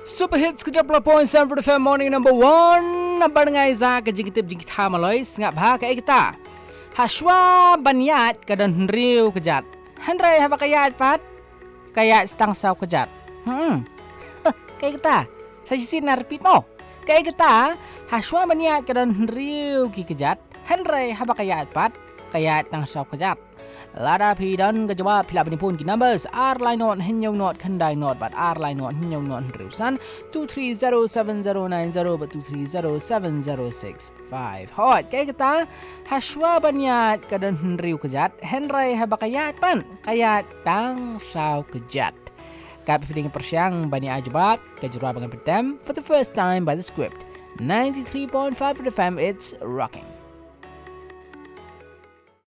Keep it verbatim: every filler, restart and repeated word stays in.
Super Hits ke tiga puluh perpuluhan tujuh F M Morning Number one. Nampak dengan Iza ke jingkitip jingkita maloi sengap bah ke kita. Haswa banyat kadan riu kejat. Hendrai haba kayat pat. Kayat setang saw kejat. Hmm. Kayak kita. Saya sinar repeat mo. Kayak kita. Haswa banyat kadan riu ki kejat. Hendrai haba kayat pat. Kayat tang saw kejat. Lada pidan kejawab pila penipun ki numbers R line not hinyong not kandai not but R line not hinyong not hendriusan two three zero seven zero nine zero but two three zero seven zero six five. Hot kaya kita haswa banyat kadan hendriu kejat henrai habakayat pan kayat tang saw kejat. Kap piding persyang bani ajubat kejurah bangan pedam for the first time by the script. ninety-three point five F M, it's rocking.